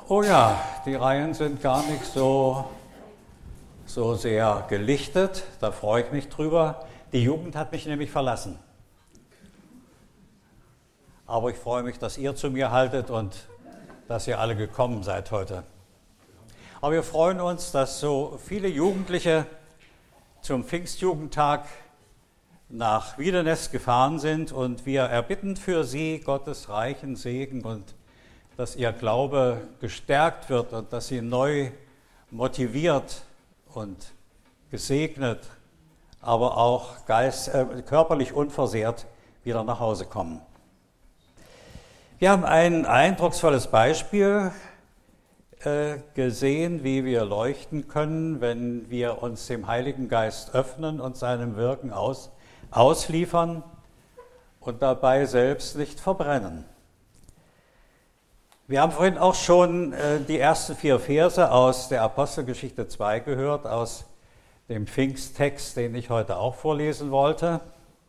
Oh ja, die Reihen sind gar nicht so sehr gelichtet, da freue ich mich drüber. Die Jugend hat mich nämlich verlassen. Aber ich freue mich, dass ihr zu mir haltet und dass ihr alle gekommen seid heute. Aber wir freuen uns, dass so viele Jugendliche zum Pfingstjugendtag nach Wiedenest gefahren sind und wir erbitten für sie Gottes reichen Segen und dass ihr Glaube gestärkt wird und dass sie neu motiviert und gesegnet, aber auch körperlich unversehrt wieder nach Hause kommen. Wir haben ein eindrucksvolles Beispiel gesehen, wie wir leuchten können, wenn wir uns dem Heiligen Geist öffnen und seinem Wirken ausliefern und dabei selbst nicht verbrennen. Wir haben vorhin auch schon die ersten 4 Verse aus der Apostelgeschichte 2 gehört, aus dem Pfingsttext, den ich heute auch vorlesen wollte.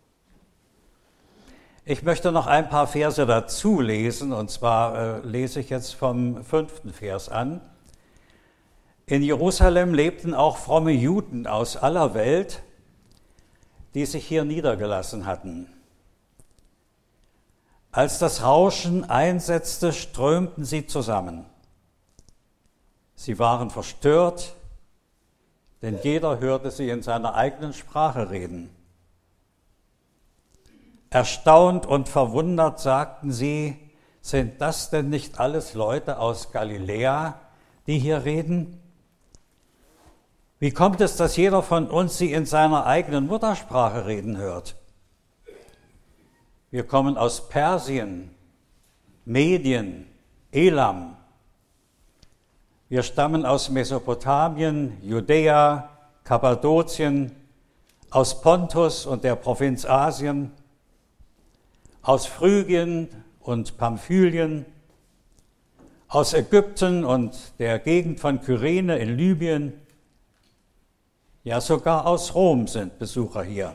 Ich möchte noch ein paar Verse dazu lesen, und zwar lese ich jetzt vom 5. Vers an. In Jerusalem lebten auch fromme Juden aus aller Welt, die sich hier niedergelassen hatten. Als das Rauschen einsetzte, strömten sie zusammen. Sie waren verstört, denn jeder hörte sie in seiner eigenen Sprache reden. Erstaunt und verwundert sagten sie, sind das denn nicht alles Leute aus Galiläa, die hier reden? Wie kommt es, dass jeder von uns sie in seiner eigenen Muttersprache reden hört? Wir kommen aus Persien, Medien, Elam. Wir stammen aus Mesopotamien, Judäa, Kappadokien, aus Pontus und der Provinz Asien, aus Phrygien und Pamphylien, aus Ägypten und der Gegend von Kyrene in Libyen. Ja, sogar aus Rom sind Besucher hier.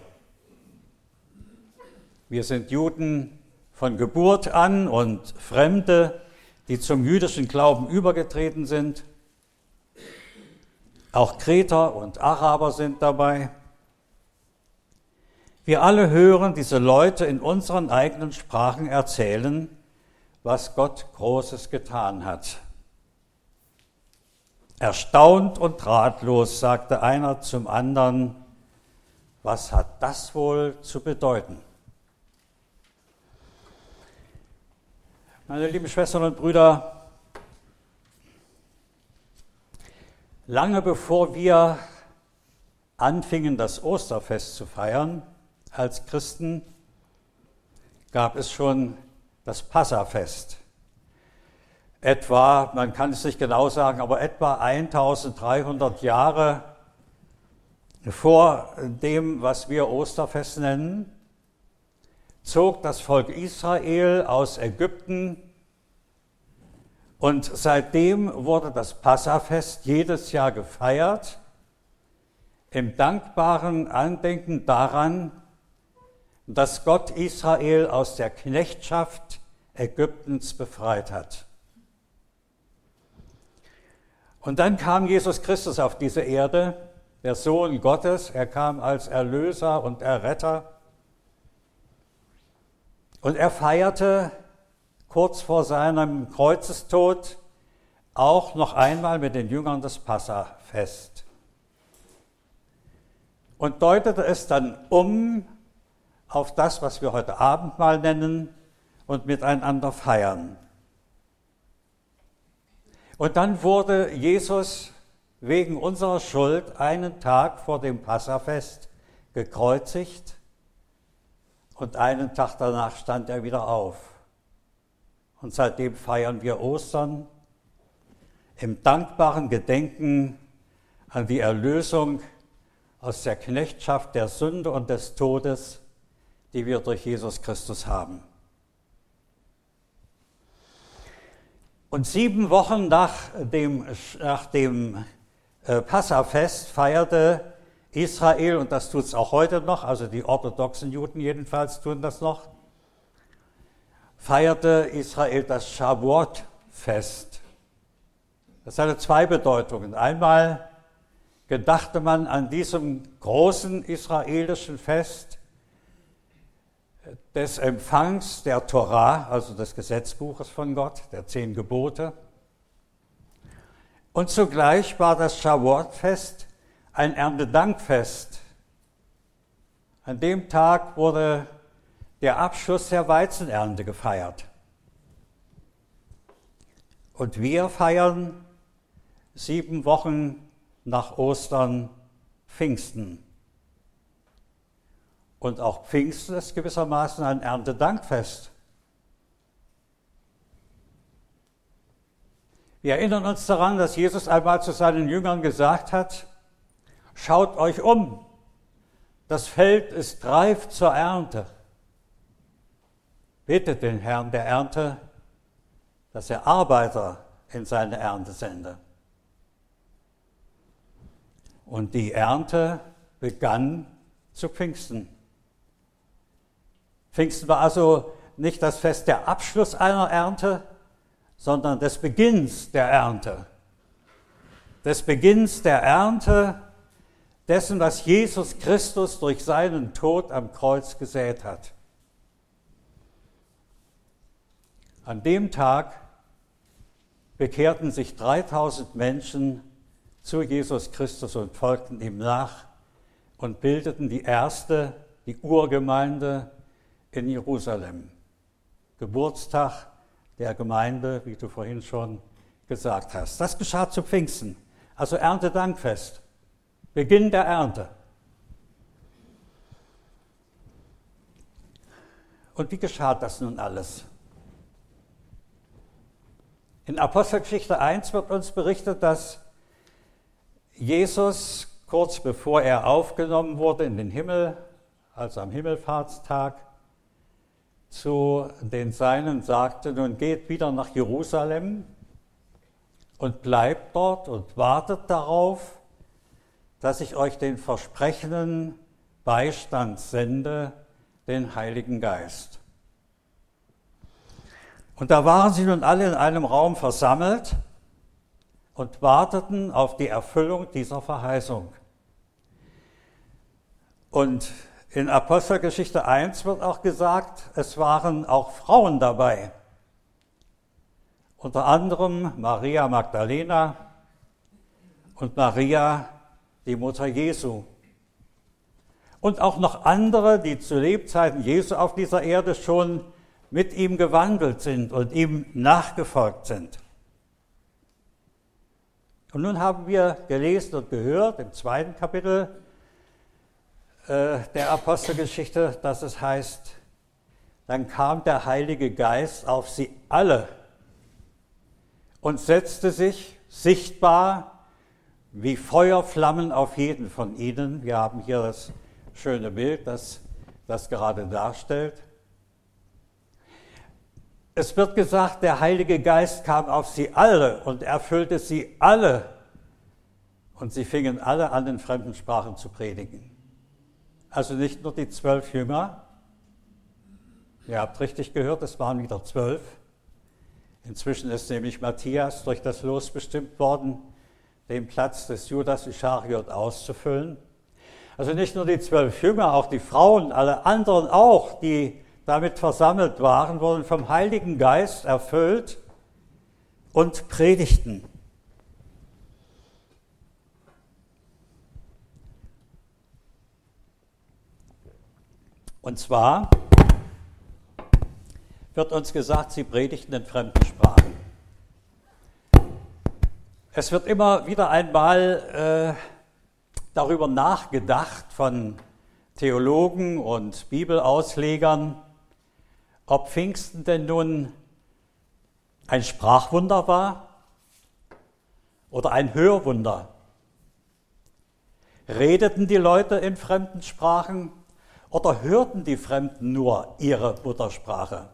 Wir sind Juden von Geburt an und Fremde, die zum jüdischen Glauben übergetreten sind. Auch Kreter und Araber sind dabei. Wir alle hören diese Leute in unseren eigenen Sprachen erzählen, was Gott Großes getan hat. Erstaunt und ratlos sagte einer zum anderen, was hat das wohl zu bedeuten? Meine lieben Schwestern und Brüder, lange bevor wir anfingen, das Osterfest zu feiern als Christen, gab es schon das Passafest. Etwa, man kann es nicht genau sagen, aber etwa 1300 Jahre vor dem, was wir Osterfest nennen, zog das Volk Israel aus Ägypten und seitdem wurde das Passafest jedes Jahr gefeiert, im dankbaren Andenken daran, dass Gott Israel aus der Knechtschaft Ägyptens befreit hat. Und dann kam Jesus Christus auf diese Erde, der Sohn Gottes, er kam als Erlöser und Erretter. Und er feierte kurz vor seinem Kreuzestod auch noch einmal mit den Jüngern das Passafest und deutete es dann um auf das, was wir heute Abendmahl nennen und miteinander feiern. Und dann wurde Jesus wegen unserer Schuld einen Tag vor dem Passafest gekreuzigt. Und einen Tag danach stand er wieder auf. Und seitdem feiern wir Ostern im dankbaren Gedenken an die Erlösung aus der Knechtschaft der Sünde und des Todes, die wir durch Jesus Christus haben. Und 7 Wochen nach dem Passafest feierte Israel, und das tut es auch heute noch, also die orthodoxen Juden jedenfalls tun das noch, feierte Israel das Shavuot-Fest. Das hatte zwei Bedeutungen. Einmal gedachte man an diesem großen israelischen Fest des Empfangs der Torah, also des Gesetzbuches von Gott, der 10 Gebote. Und zugleich war das Shavuot-Fest ein Erntedankfest. An dem Tag wurde der Abschluss der Weizenernte gefeiert. Und wir feiern 7 Wochen nach Ostern Pfingsten. Und auch Pfingsten ist gewissermaßen ein Erntedankfest. Wir erinnern uns daran, dass Jesus einmal zu seinen Jüngern gesagt hat: Schaut euch um, das Feld ist reif zur Ernte. Bittet den Herrn der Ernte, dass er Arbeiter in seine Ernte sende. Und die Ernte begann zu Pfingsten. Pfingsten war also nicht das Fest der Abschluss einer Ernte, sondern des Beginns der Ernte. Des Beginns der Ernte dessen, was Jesus Christus durch seinen Tod am Kreuz gesät hat. An dem Tag bekehrten sich 3000 Menschen zu Jesus Christus und folgten ihm nach und bildeten die Urgemeinde in Jerusalem. Geburtstag der Gemeinde, wie du vorhin schon gesagt hast. Das geschah zu Pfingsten, also Erntedankfest, Beginn der Ernte. Und wie geschah das nun alles? In Apostelgeschichte 1 wird uns berichtet, dass Jesus kurz bevor er aufgenommen wurde in den Himmel, also am Himmelfahrtstag, zu den Seinen sagte: Nun geht wieder nach Jerusalem und bleibt dort und wartet darauf, dass ich euch den versprochenen Beistand sende, den Heiligen Geist. Und da waren sie nun alle in einem Raum versammelt und warteten auf die Erfüllung dieser Verheißung. Und in Apostelgeschichte 1 wird auch gesagt, es waren auch Frauen dabei. Unter anderem Maria Magdalena und Maria, die Mutter Jesu. Und auch noch andere, die zu Lebzeiten Jesu auf dieser Erde schon mit ihm gewandelt sind und ihm nachgefolgt sind. Und nun haben wir gelesen und gehört im 2. Kapitel der Apostelgeschichte, dass es heißt, dann kam der Heilige Geist auf sie alle und setzte sich sichtbar wie Feuerflammen auf jeden von ihnen. Wir haben hier das schöne Bild, das das gerade darstellt. Es wird gesagt, der Heilige Geist kam auf sie alle und erfüllte sie alle. Und sie fingen alle an, in fremden Sprachen zu predigen. Also nicht nur die 12 Jünger. Ihr habt richtig gehört, es waren wieder 12. Inzwischen ist nämlich Matthias durch das Los bestimmt worden, den Platz des Judas Ischariot auszufüllen. Also nicht nur die 12 Jünger, auch die Frauen, alle anderen auch, die damit versammelt waren, wurden vom Heiligen Geist erfüllt und predigten. Und zwar wird uns gesagt, sie predigten in fremden Sprachen. Es wird immer wieder einmal darüber nachgedacht von Theologen und Bibelauslegern, ob Pfingsten denn nun ein Sprachwunder war oder ein Hörwunder. Redeten die Leute in fremden Sprachen oder hörten die Fremden nur ihre Muttersprache?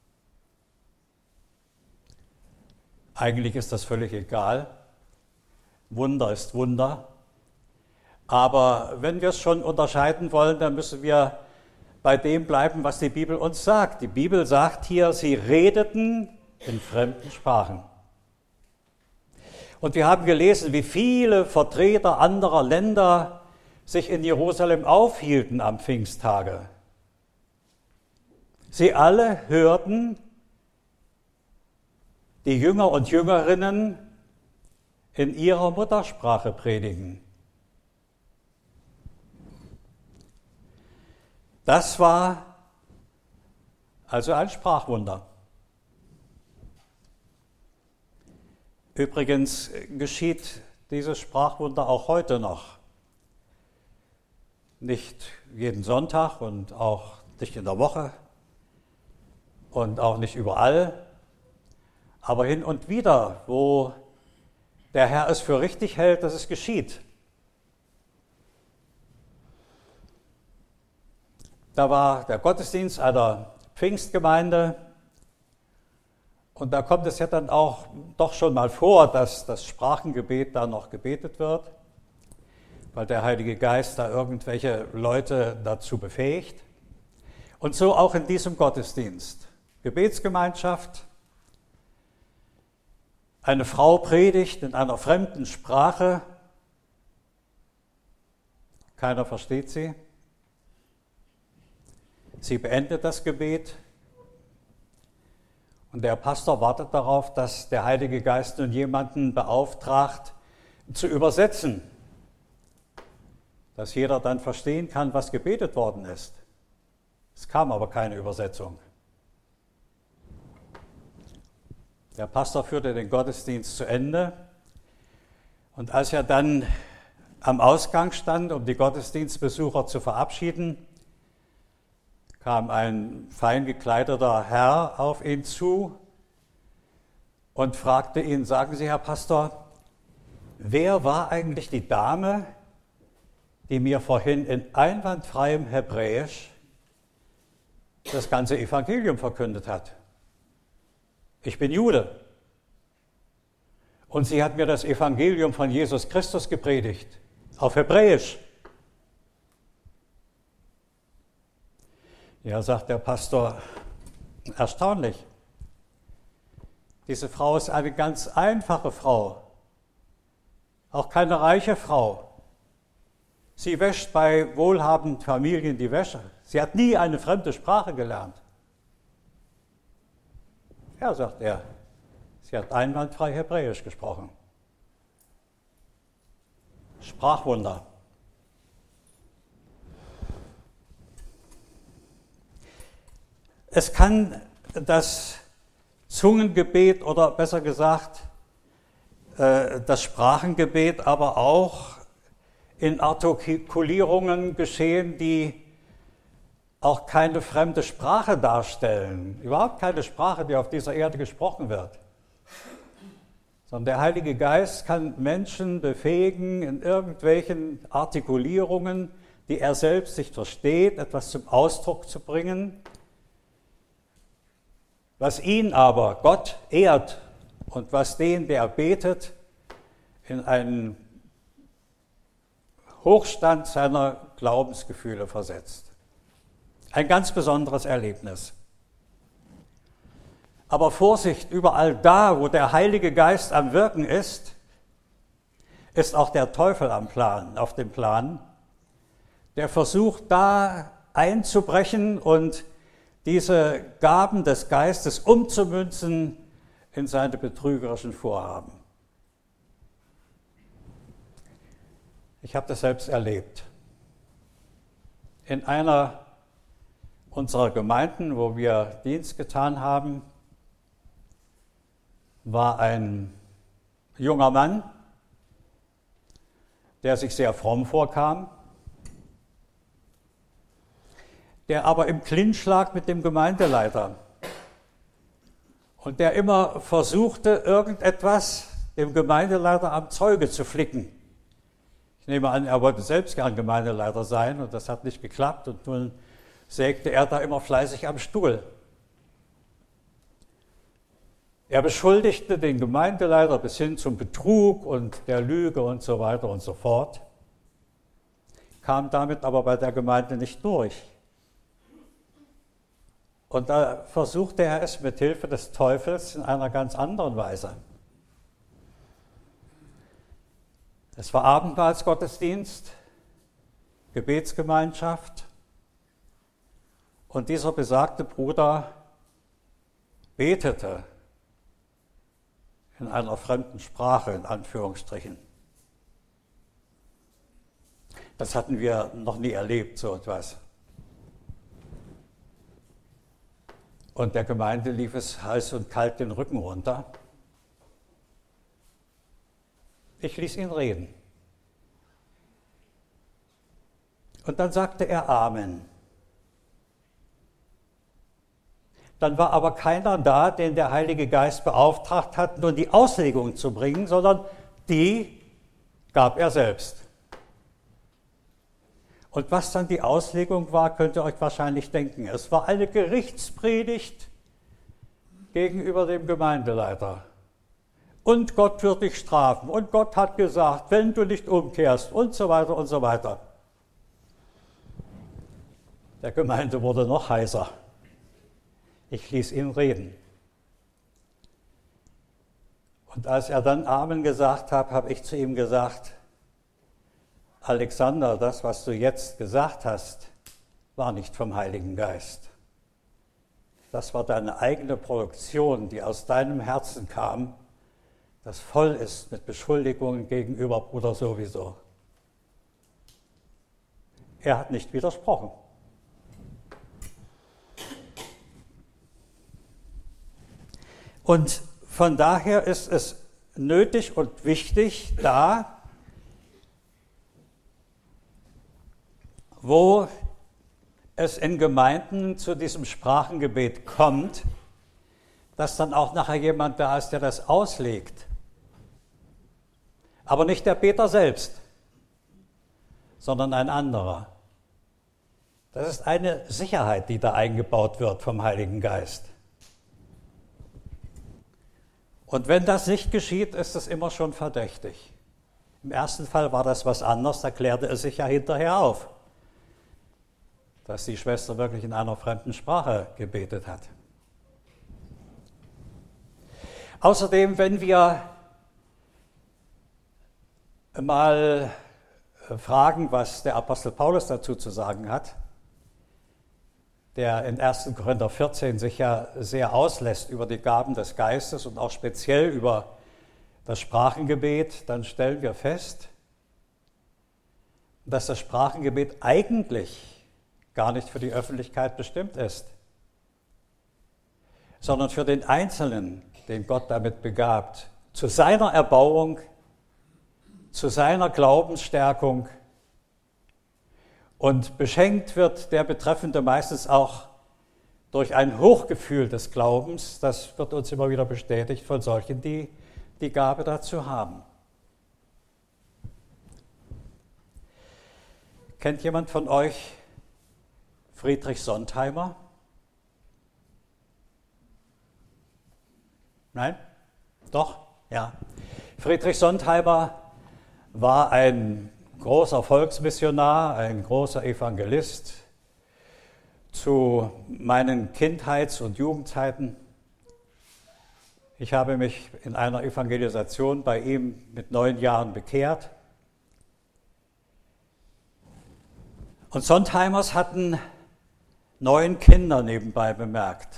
Eigentlich ist das völlig egal. Wunder ist Wunder. Aber wenn wir es schon unterscheiden wollen, dann müssen wir bei dem bleiben, was die Bibel uns sagt. Die Bibel sagt hier, sie redeten in fremden Sprachen. Und wir haben gelesen, wie viele Vertreter anderer Länder sich in Jerusalem aufhielten am Pfingsttage. Sie alle hörten die Jünger und Jüngerinnen in ihrer Muttersprache predigen. Das war also ein Sprachwunder. Übrigens geschieht dieses Sprachwunder auch heute noch. Nicht jeden Sonntag und auch nicht in der Woche und auch nicht überall, aber hin und wieder, wo der Herr es für richtig hält, dass es geschieht. Da war der Gottesdienst einer Pfingstgemeinde und da kommt es ja dann auch doch schon mal vor, dass das Sprachengebet da noch gebetet wird, weil der Heilige Geist da irgendwelche Leute dazu befähigt. Und so auch in diesem Gottesdienst. Gebetsgemeinschaft, eine Frau predigt in einer fremden Sprache, keiner versteht sie. Sie beendet das Gebet und der Pastor wartet darauf, dass der Heilige Geist nun jemanden beauftragt, zu übersetzen, dass jeder dann verstehen kann, was gebetet worden ist. Es kam aber keine Übersetzung. Der Pastor führte den Gottesdienst zu Ende und als er dann am Ausgang stand, um die Gottesdienstbesucher zu verabschieden, kam ein fein gekleideter Herr auf ihn zu und fragte ihn, sagen Sie, Herr Pastor, wer war eigentlich die Dame, die mir vorhin in einwandfreiem Hebräisch das ganze Evangelium verkündet hat? Ich bin Jude und sie hat mir das Evangelium von Jesus Christus gepredigt, auf Hebräisch. Ja, sagt der Pastor, erstaunlich. Diese Frau ist eine ganz einfache Frau, auch keine reiche Frau. Sie wäscht bei wohlhabenden Familien die Wäsche. Sie hat nie eine fremde Sprache gelernt. Ja, sagt er, sie hat einwandfrei Hebräisch gesprochen. Sprachwunder. Es kann das Zungengebet oder besser gesagt das Sprachengebet aber auch in Artikulierungen geschehen, die auch keine fremde Sprache darstellen, überhaupt keine Sprache, die auf dieser Erde gesprochen wird. Sondern der Heilige Geist kann Menschen befähigen, in irgendwelchen Artikulierungen, die er selbst nicht versteht, etwas zum Ausdruck zu bringen, was ihn aber, Gott, ehrt und was den, der betet, in einen Hochstand seiner Glaubensgefühle versetzt. Ein ganz besonderes Erlebnis. Aber Vorsicht, überall da, wo der Heilige Geist am Wirken ist auch der Teufel auf dem Plan. Der versucht da einzubrechen und diese Gaben des Geistes umzumünzen in seine betrügerischen Vorhaben. Ich habe das selbst erlebt. In einer unserer Gemeinden, wo wir Dienst getan haben, war ein junger Mann, der sich sehr fromm vorkam, der aber im Clinch lag mit dem Gemeindeleiter und der immer versuchte, irgendetwas dem Gemeindeleiter am Zeuge zu flicken. Ich nehme an, er wollte selbst gern Gemeindeleiter sein und das hat nicht geklappt und nun sägte er da immer fleißig am Stuhl. Er beschuldigte den Gemeindeleiter bis hin zum Betrug und der Lüge und so weiter und so fort, kam damit aber bei der Gemeinde nicht durch. Und da versuchte er es mit Hilfe des Teufels in einer ganz anderen Weise. Es war Abendmahlsgottesdienst, Gebetsgemeinschaft und dieser besagte Bruder betete in einer fremden Sprache, in Anführungsstrichen. Das hatten wir noch nie erlebt, so etwas. Und der Gemeinde lief es heiß und kalt den Rücken runter. Ich ließ ihn reden. Und dann sagte er Amen. Dann war aber keiner da, den der Heilige Geist beauftragt hat, nun die Auslegung zu bringen, sondern die gab er selbst. Und was dann die Auslegung war, könnt ihr euch wahrscheinlich denken. Es war eine Gerichtspredigt gegenüber dem Gemeindeleiter. Und Gott wird dich strafen. Und Gott hat gesagt, wenn du nicht umkehrst und so weiter und so weiter. Der Gemeinde wurde noch heißer. Ich ließ ihn reden. Und als er dann Amen gesagt hat, habe ich zu ihm gesagt, Alexander, das, was du jetzt gesagt hast, war nicht vom Heiligen Geist. Das war deine eigene Produktion, die aus deinem Herzen kam, das voll ist mit Beschuldigungen gegenüber Bruder sowieso. Er hat nicht widersprochen. Und von daher ist es nötig und wichtig, da, wo es in Gemeinden zu diesem Sprachengebet kommt, dass dann auch nachher jemand da ist, der das auslegt. Aber nicht der Beter selbst, sondern ein anderer. Das ist eine Sicherheit, die da eingebaut wird vom Heiligen Geist. Und wenn das nicht geschieht, ist es immer schon verdächtig. Im ersten Fall war das was anderes, da klärte es sich ja hinterher auf, dass die Schwester wirklich in einer fremden Sprache gebetet hat. Außerdem, wenn wir mal fragen, was der Apostel Paulus dazu zu sagen hat, der in 1. Korinther 14 sich ja sehr auslässt über die Gaben des Geistes und auch speziell über das Sprachengebet, dann stellen wir fest, dass das Sprachengebet eigentlich gar nicht für die Öffentlichkeit bestimmt ist, sondern für den Einzelnen, den Gott damit begabt, zu seiner Erbauung, zu seiner Glaubensstärkung. Und beschenkt wird der Betreffende meistens auch durch ein Hochgefühl des Glaubens. Das wird uns immer wieder bestätigt von solchen, die die Gabe dazu haben. Kennt jemand von euch Friedrich Sontheimer? Nein? Doch? Ja. Friedrich Sontheimer war ein großer Volksmissionar, ein großer Evangelist. Zu meinen Kindheits- und Jugendzeiten. Ich habe mich in einer Evangelisation bei ihm mit 9 Jahren bekehrt. Und Sontheimers hatten 9 Kinder nebenbei bemerkt.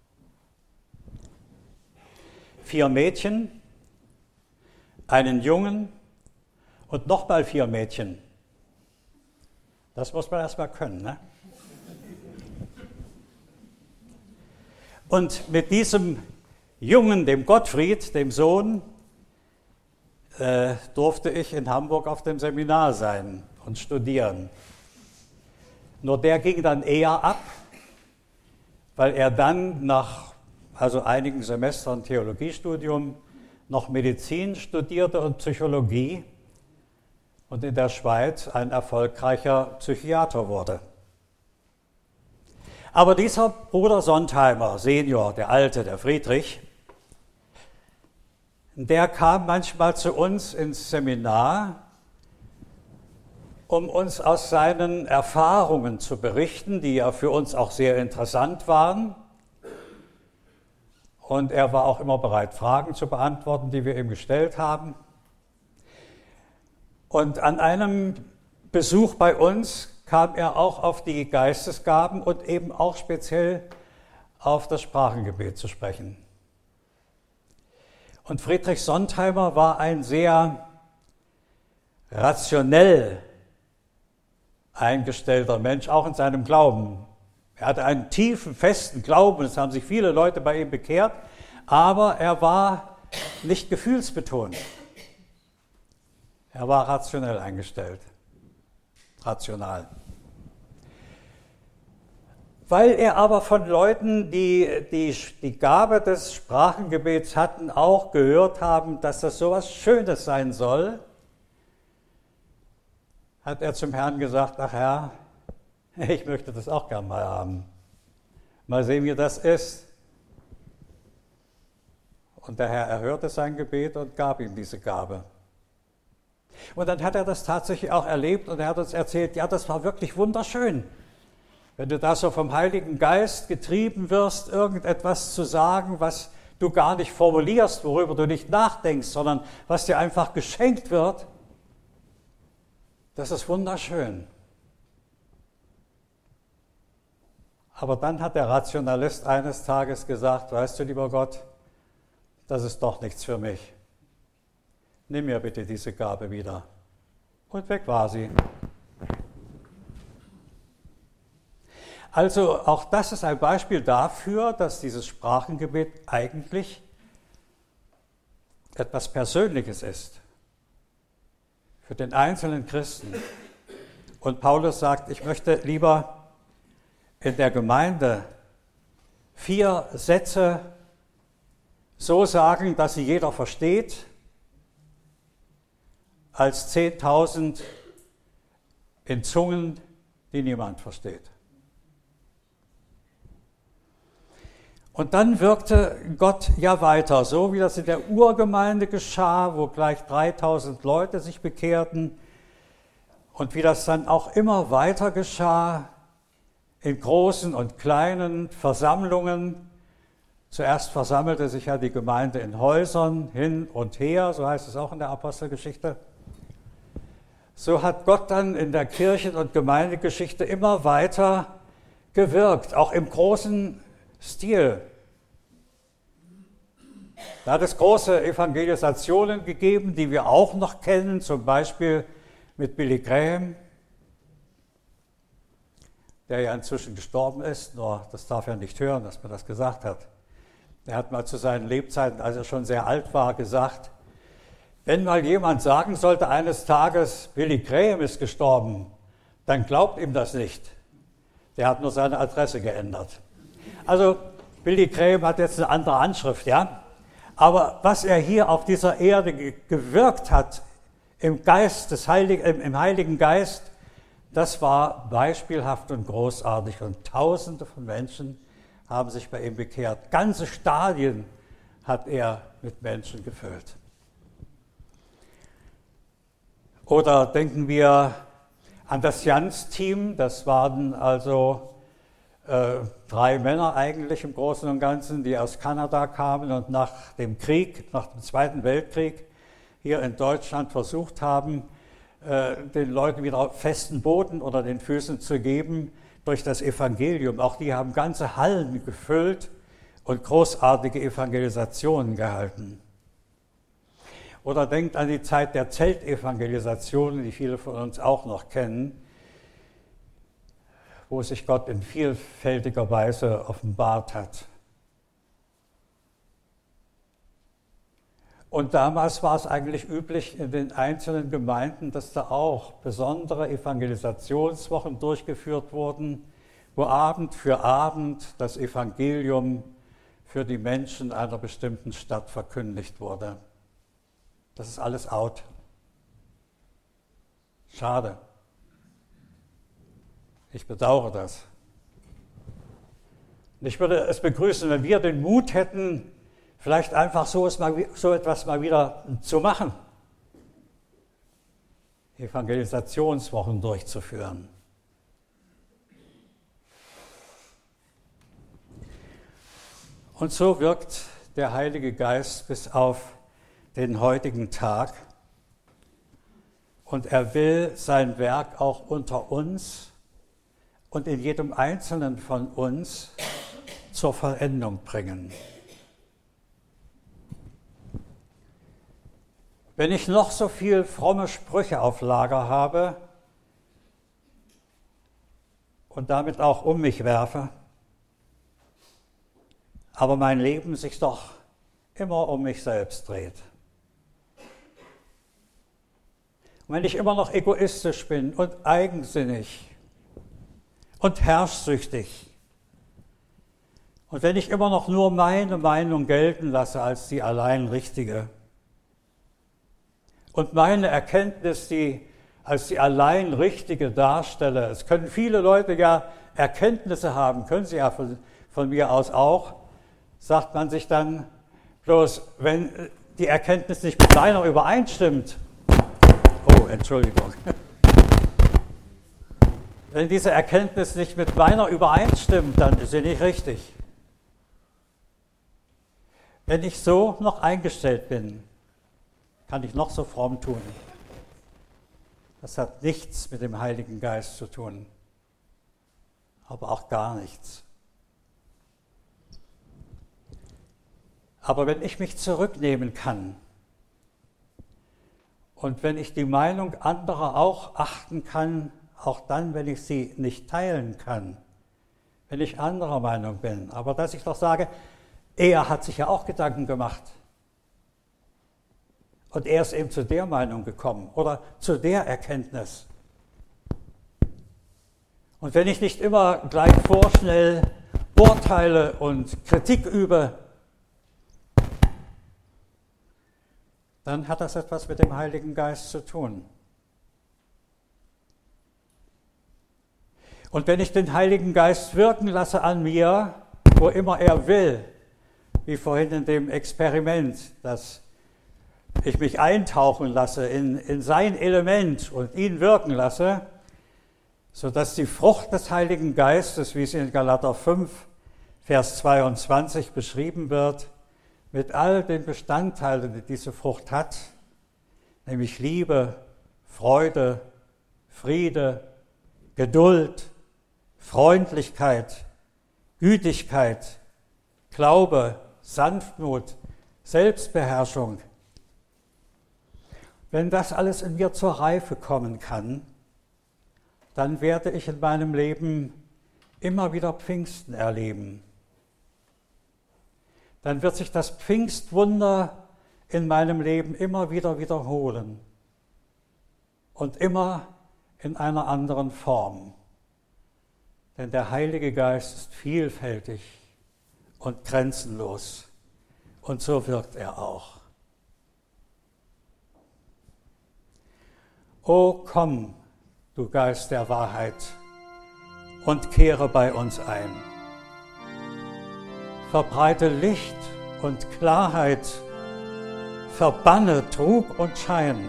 4 Mädchen, einen Jungen und nochmal 4 Mädchen. Das muss man erst mal können, ne? Und mit diesem Jungen, dem Gottfried, dem Sohn, durfte ich in Hamburg auf dem Seminar sein und studieren. Nur der ging dann eher ab, weil er dann nach einigen Semestern Theologiestudium noch Medizin studierte und Psychologie und in der Schweiz ein erfolgreicher Psychiater wurde. Aber dieser Bruder Sontheimer, Senior, der Alte, der Friedrich, der kam manchmal zu uns ins Seminar, um uns aus seinen Erfahrungen zu berichten, die ja für uns auch sehr interessant waren. Und er war auch immer bereit, Fragen zu beantworten, die wir ihm gestellt haben. Und an einem Besuch bei uns kam er auch auf die Geistesgaben und eben auch speziell auf das Sprachengebet zu sprechen. Und Friedrich Sontheimer war ein sehr rationell eingestellter Mensch, auch in seinem Glauben. Er hatte einen tiefen, festen Glauben, es haben sich viele Leute bei ihm bekehrt, aber er war nicht gefühlsbetont. Er war rationell eingestellt. Rational. Weil er aber von Leuten, die Gabe des Sprachengebets hatten, auch gehört haben, dass das so was Schönes sein soll, hat er zum Herrn gesagt, ach Herr, ich möchte das auch gern mal haben. Mal sehen, wie das ist. Und der Herr erhörte sein Gebet und gab ihm diese Gabe. Und dann hat er das tatsächlich auch erlebt und er hat uns erzählt, ja, das war wirklich wunderschön. Wenn du da so vom Heiligen Geist getrieben wirst, irgendetwas zu sagen, was du gar nicht formulierst, worüber du nicht nachdenkst, sondern was dir einfach geschenkt wird, das ist wunderschön. Aber dann hat der Rationalist eines Tages gesagt, weißt du, lieber Gott, das ist doch nichts für mich. Nimm mir bitte diese Gabe wieder. Und weg war sie. Also auch das ist ein Beispiel dafür, dass dieses Sprachengebet eigentlich etwas Persönliches ist. Für den einzelnen Christen. Und Paulus sagt, ich möchte lieber in der Gemeinde 4 Sätze so sagen, dass sie jeder versteht, als 10.000 in Zungen, die niemand versteht. Und dann wirkte Gott ja weiter, so wie das in der Urgemeinde geschah, wo gleich 3.000 Leute sich bekehrten und wie das dann auch immer weiter geschah in großen und kleinen Versammlungen. Zuerst versammelte sich ja die Gemeinde in Häusern hin und her, so heißt es auch in der Apostelgeschichte. So hat Gott dann in der Kirchen- und Gemeindegeschichte immer weiter gewirkt, auch im großen Stil. Da hat es große Evangelisationen gegeben, die wir auch noch kennen, zum Beispiel mit Billy Graham, der ja inzwischen gestorben ist, nur das darf er nicht hören, dass man das gesagt hat. Er hat mal zu seinen Lebzeiten, als er schon sehr alt war, gesagt, wenn mal jemand sagen sollte eines Tages, Billy Graham ist gestorben, dann glaubt ihm das nicht. Der hat nur seine Adresse geändert. Also Billy Graham hat jetzt eine andere Anschrift, ja. Aber was er hier auf dieser Erde gewirkt hat, im Heiligen Geist, das war beispielhaft und großartig. Und Tausende von Menschen haben sich bei ihm bekehrt. Ganze Stadien hat er mit Menschen gefüllt. Oder denken wir an das Jans-Team, das waren also 3 Männer eigentlich im Großen und Ganzen, die aus Kanada kamen und nach dem Krieg, nach dem Zweiten Weltkrieg hier in Deutschland versucht haben, den Leuten wieder festen Boden unter den Füßen zu geben durch das Evangelium. Auch die haben ganze Hallen gefüllt und großartige Evangelisationen gehalten. Oder denkt an die Zeit der Zeltevangelisationen, die viele von uns auch noch kennen, wo sich Gott in vielfältiger Weise offenbart hat. Und damals war es eigentlich üblich in den einzelnen Gemeinden, dass da auch besondere Evangelisationswochen durchgeführt wurden, wo Abend für Abend das Evangelium für die Menschen einer bestimmten Stadt verkündigt wurde. Das ist alles out. Schade. Ich bedauere das. Ich würde es begrüßen, wenn wir den Mut hätten, vielleicht einfach so etwas mal wieder zu machen. Evangelisationswochen durchzuführen. Und so wirkt der Heilige Geist bis auf den heutigen Tag. Und er will sein Werk auch unter uns und in jedem Einzelnen von uns zur Vollendung bringen. Wenn ich noch so viel fromme Sprüche auf Lager habe und damit auch um mich werfe, aber mein Leben sich doch immer um mich selbst dreht. Und wenn ich immer noch egoistisch bin und eigensinnig und herrschsüchtig und wenn ich immer noch nur meine Meinung gelten lasse als die allein richtige und meine Erkenntnis als die allein richtige darstelle, es können viele Leute ja Erkenntnisse haben, können sie ja von mir aus auch, sagt man sich dann, bloß wenn die Erkenntnis nicht mit meiner übereinstimmt, oh, Entschuldigung, wenn diese Erkenntnis nicht mit meiner übereinstimmt, dann ist sie nicht richtig. Wenn ich so noch eingestellt bin, kann ich noch so fromm tun. Das hat nichts mit dem Heiligen Geist zu tun, aber auch gar nichts. Aber wenn ich mich zurücknehmen kann und wenn ich die Meinung anderer auch achten kann, auch dann, wenn ich sie nicht teilen kann, wenn ich anderer Meinung bin, aber dass ich doch sage, er hat sich ja auch Gedanken gemacht und er ist eben zu der Meinung gekommen oder zu der Erkenntnis. Und wenn ich nicht immer gleich vorschnell urteile und Kritik übe, dann hat das etwas mit dem Heiligen Geist zu tun. Und wenn ich den Heiligen Geist wirken lasse an mir, wo immer er will, wie vorhin in dem Experiment, dass ich mich eintauchen lasse in sein Element und ihn wirken lasse, sodass die Frucht des Heiligen Geistes, wie es in Galater 5, Vers 22 beschrieben wird, mit all den Bestandteilen, die diese Frucht hat, nämlich Liebe, Freude, Friede, Geduld, Freundlichkeit, Gütigkeit, Glaube, Sanftmut, Selbstbeherrschung. Wenn das alles in mir zur Reife kommen kann, dann werde ich in meinem Leben immer wieder Pfingsten erleben. Dann wird sich das Pfingstwunder in meinem Leben immer wieder wiederholen und immer in einer anderen Form. Denn der Heilige Geist ist vielfältig und grenzenlos und so wirkt er auch. O komm, du Geist der Wahrheit, und kehre bei uns ein. Verbreite Licht und Klarheit, verbanne Trug und Schein.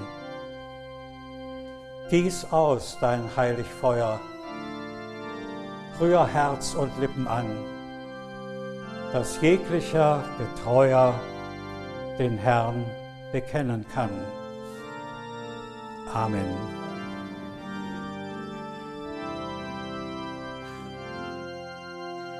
Gieß aus dein Heiligfeuer, rühr Herz und Lippen an, dass jeglicher Getreuer den Herrn bekennen kann. Amen.